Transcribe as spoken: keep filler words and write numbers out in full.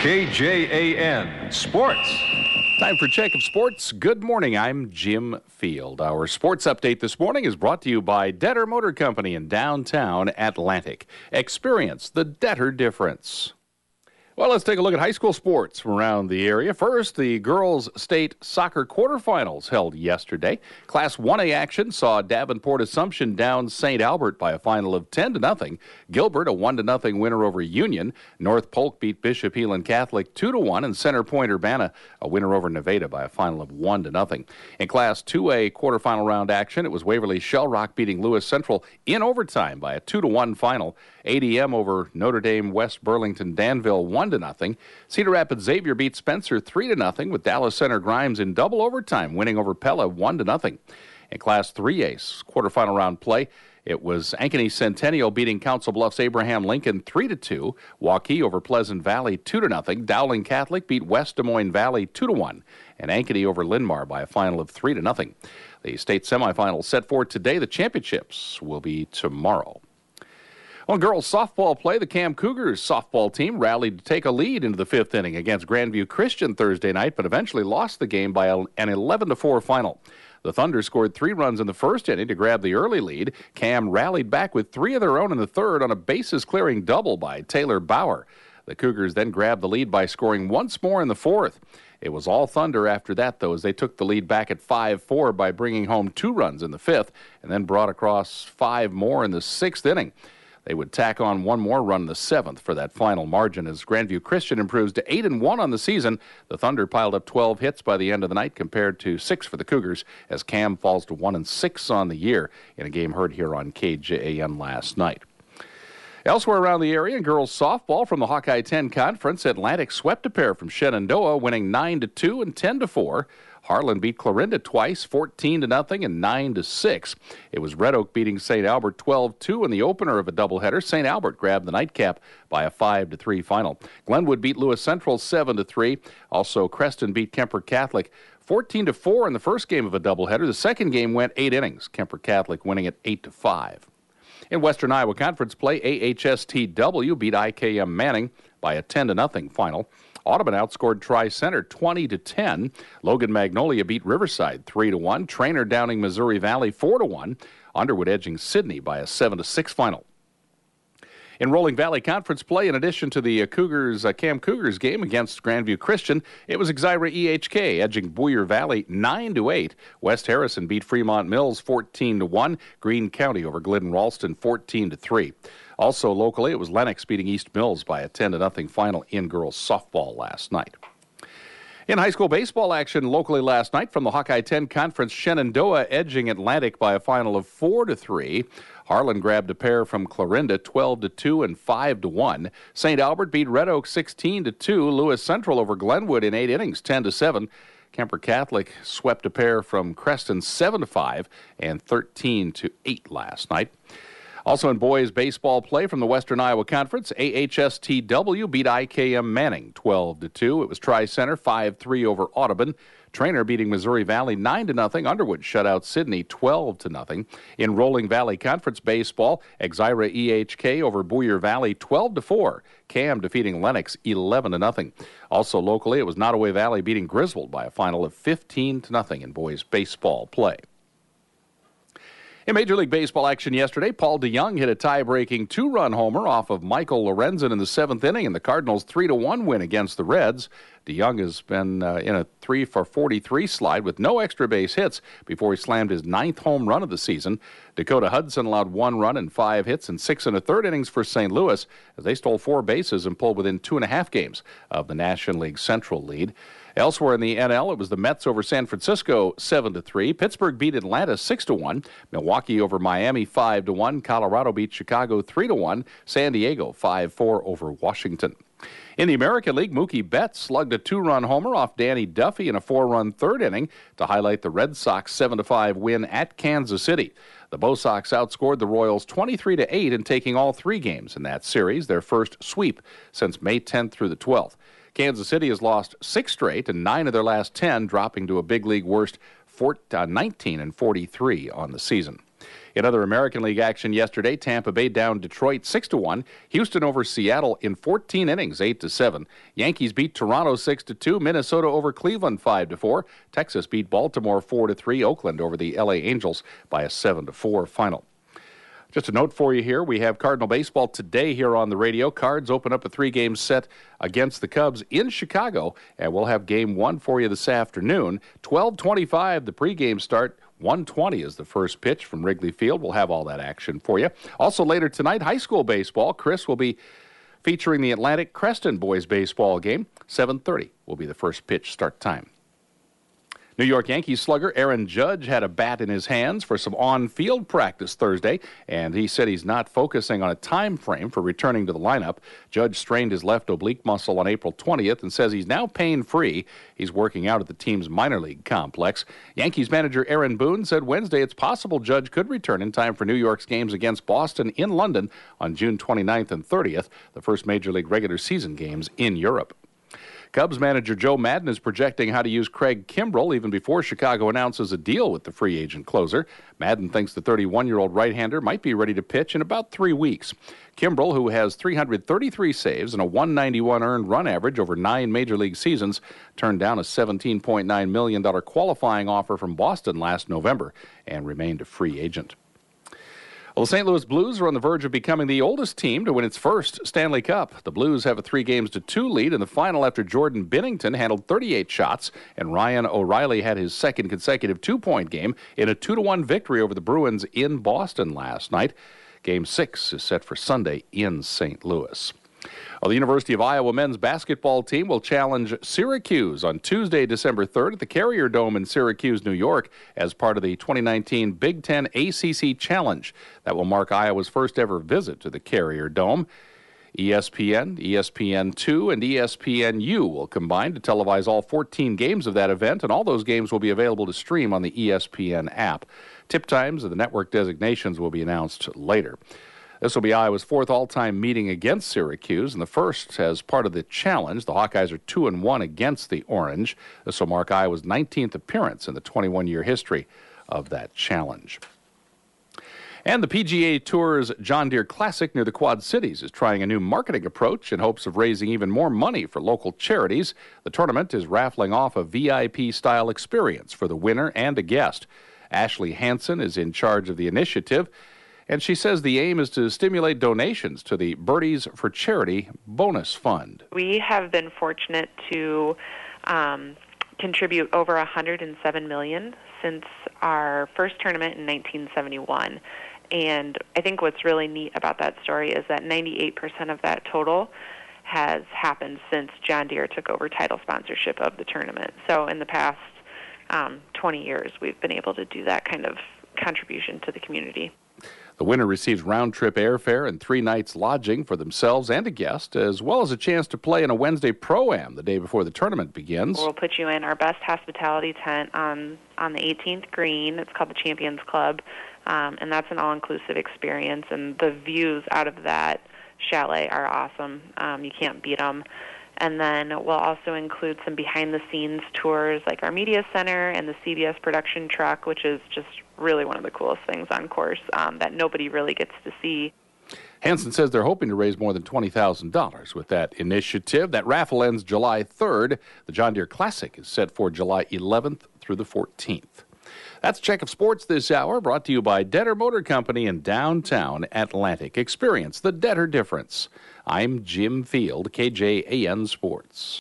K J A N Sports. Time for Check of Sports. Good morning. I'm Jim Field. Our sports update this morning is brought to you by Detter Motor Company in downtown Atlantic. Experience the Detter difference. Well, let's take a look at high school sports from around the area. First, the girls' state soccer quarterfinals held yesterday. Class one A action saw Davenport Assumption down Saint Albert by a final of ten to nothing. Gilbert, a one to nothing winner over Union. North Polk beat Bishop Heelan Catholic two to one, and Center Point Urbana, a winner over Nevada by a final of one to nothing. In Class two A quarterfinal round action, it was Waverly Shell Rock beating Lewis Central in overtime by a two to one final. A D M over Notre Dame West Burlington Danville one to nothing. Cedar Rapids Xavier beat Spencer three to nothing, with Dallas Center Grimes in double overtime winning over Pella one to nothing. In Class three A quarterfinal round play, it was Ankeny Centennial beating Council Bluffs Abraham Lincoln three to two. Waukee over Pleasant Valley two to nothing. Dowling Catholic beat West Des Moines Valley two to one, and Ankeny over Linn-Mar by a final of three to nothing. The state semifinals set for today. The championships will be tomorrow. On girls softball play, the Cam Cougars softball team rallied to take a lead into the fifth inning against Grandview Christian Thursday night, but eventually lost the game by an eleven to four final. The Thunder scored three runs in the first inning to grab the early lead. Cam rallied back with three of their own in the third on a bases-clearing double by Taylor Bauer. The Cougars then grabbed the lead by scoring once more in the fourth. It was all Thunder after that, though, as they took the lead back at five four by bringing home two runs in the fifth and then brought across five more in the sixth inning. They would tack on one more run in the seventh for that final margin as Grandview Christian improves to eight and one on the season. The Thunder piled up twelve hits by the end of the night compared to six for the Cougars as Cam falls to one and six on the year in a game heard here on K J A N last night. Elsewhere around the area, in girls softball from the Hawkeye ten Conference, Atlantic swept a pair from Shenandoah, winning nine to two and ten to four. Harlan beat Clarinda twice, fourteen to nothing and nine to six. It was Red Oak beating Saint Albert twelve two in the opener of a doubleheader. Saint Albert grabbed the nightcap by a five to three final. Glenwood beat Lewis Central seven to three. Also, Creston beat Kemper Catholic fourteen to four in the first game of a doubleheader. The second game went eight innings, Kemper Catholic winning it eight to five. In Western Iowa Conference play, A H S T W beat I K M Manning by a ten to nothing final. Audubon outscored Tri-Center twenty to ten. Logan Magnolia beat Riverside three to one. Trainer downing Missouri Valley four to one. Underwood edging Sidney by a seven to six final. In Rolling Valley Conference play, in addition to the uh, Cougars, uh, Cam Cougars game against Grandview Christian, it was Exira E H K edging Boyer Valley nine to eight. West Harrison beat Fremont Mills fourteen to one. Greene County over Glidden Ralston fourteen to three. Also locally, it was Lennox beating East Mills by a ten to nothing final in girls softball last night. In high school baseball action locally last night from the Hawkeye ten Conference, Shenandoah edging Atlantic by a final of four to three. Harlan grabbed a pair from Clarinda twelve to two and five to one. Saint Albert beat Red Oak sixteen to two. Lewis Central over Glenwood in eight innings ten to seven. Kemper Catholic swept a pair from Creston seven to five and thirteen to eight last night. Also in boys baseball play from the Western Iowa Conference, A H S T W beat I K M Manning twelve to two. It was Tri-Center five three over Audubon. Trainer beating Missouri Valley nine to nothing. Underwood shut out Sidney twelve to nothing. In Rolling Valley Conference baseball, Exira E H K over Boyer Valley twelve to four. Cam defeating Lennox eleven to nothing. Also locally, it was Nottoway Valley beating Griswold by a final of fifteen to nothing in boys baseball play. In Major League Baseball action yesterday, Paul DeYoung hit a tie-breaking two-run homer off of Michael Lorenzen in the seventh inning in the Cardinals' three to one win against the Reds. DeYoung has been uh, in a three for forty-three slide with no extra base hits before he slammed his ninth home run of the season. Dakota Hudson allowed one run and five hits and six and a third innings for Saint Louis as they stole four bases and pulled within two and a half games of the National League Central lead. Elsewhere in the N L, it was the Mets over San Francisco seven to three. Pittsburgh beat Atlanta six to one. Milwaukee over Miami five to one. Colorado beat Chicago three to one. San Diego five four over Washington. In the American League, Mookie Betts slugged a two-run homer off Danny Duffy in a four-run third inning to highlight the Red Sox seven to five win at Kansas City. The Bo Sox outscored the Royals twenty-three to eight in taking all three games in that series, their first sweep since May tenth through the twelfth. Kansas City has lost six straight and nine of their last ten, dropping to a big league worst nineteen and forty-three on the season. In other American League action yesterday, Tampa Bay down Detroit six to one. Houston over Seattle in fourteen innings, eight to seven. Yankees beat Toronto six to two. Minnesota over Cleveland five to four. Texas beat Baltimore four to three. Oakland over the L A Angels by a seven to four final. Just a note for you here, we have Cardinal baseball today here on the radio. Cards open up a three-game set against the Cubs in Chicago, and we'll have game one for you this afternoon. twelve twenty-five, the pregame start. one twenty is the first pitch from Wrigley Field. We'll have all that action for you. Also later tonight, high school baseball. Chris will be featuring the Atlantic Creston boys baseball game. seven thirty will be the first pitch start time. New York Yankees slugger Aaron Judge had a bat in his hands for some on-field practice Thursday, and he said he's not focusing on a time frame for returning to the lineup. Judge strained his left oblique muscle on April twentieth and says he's now pain-free. He's working out at the team's minor league complex. Yankees manager Aaron Boone said Wednesday it's possible Judge could return in time for New York's games against Boston in London on June twenty-ninth and thirtieth, the first Major League regular season games in Europe. Cubs manager Joe Maddon is projecting how to use Craig Kimbrel even before Chicago announces a deal with the free agent closer. Maddon thinks the thirty-one-year-old right-hander might be ready to pitch in about three weeks. Kimbrel, who has three hundred thirty-three saves and a one ninety-one earned run average over nine Major League seasons, turned down a seventeen point nine million dollars qualifying offer from Boston last November and remained a free agent. Well, the Saint Louis Blues are on the verge of becoming the oldest team to win its first Stanley Cup. The Blues have a three games to two lead in the final after Jordan Binnington handled thirty-eight shots, and Ryan O'Reilly had his second consecutive two-point game in a two to one victory over the Bruins in Boston last night. Game six is set for Sunday in Saint Louis. Well, the University of Iowa men's basketball team will challenge Syracuse on Tuesday, December third at the Carrier Dome in Syracuse, New York, as part of the twenty nineteen Big Ten A C C Challenge. That will mark Iowa's first ever visit to the Carrier Dome. E S P N, E S P N two, and E S P N U will combine to televise all fourteen games of that event, and all those games will be available to stream on the E S P N app. Tip times and the network designations will be announced later. This will be Iowa's fourth all-time meeting against Syracuse, and the first as part of the challenge. The Hawkeyes are two and one against the Orange. This will mark Iowa's nineteenth appearance in the twenty-one-year history of that challenge. And the P G A Tour's John Deere Classic near the Quad Cities is trying a new marketing approach in hopes of raising even more money for local charities. The tournament is raffling off a V I P-style experience for the winner and a guest. Ashley Hansen is in charge of the initiative, and she says the aim is to stimulate donations to the Birdies for Charity bonus fund. We have been fortunate to um, contribute over one hundred seven million dollars since our first tournament in nineteen seventy-one. And I think what's really neat about that story is that ninety-eight percent of that total has happened since John Deere took over title sponsorship of the tournament. So in the past um, twenty years, we've been able to do that kind of contribution to the community. The winner receives round-trip airfare and three nights lodging for themselves and a guest, as well as a chance to play in a Wednesday Pro-Am the day before the tournament begins. We'll put you in our best hospitality tent on, on the eighteenth green. It's called the Champions Club, um, and that's an all-inclusive experience, and the views out of that chalet are awesome. Um, you can't beat them. And then we'll also include some behind-the-scenes tours like our media center and the C B S production truck, which is just really one of the coolest things on course um, that nobody really gets to see. Hansen says they're hoping to raise more than twenty thousand dollars with that initiative. That raffle ends July third. The John Deere Classic is set for July eleventh through the fourteenth. That's Check of Sports this hour, brought to you by Detter Motor Company in downtown Atlantic. Experience the Detter difference. I'm Jim Field, K J A N Sports.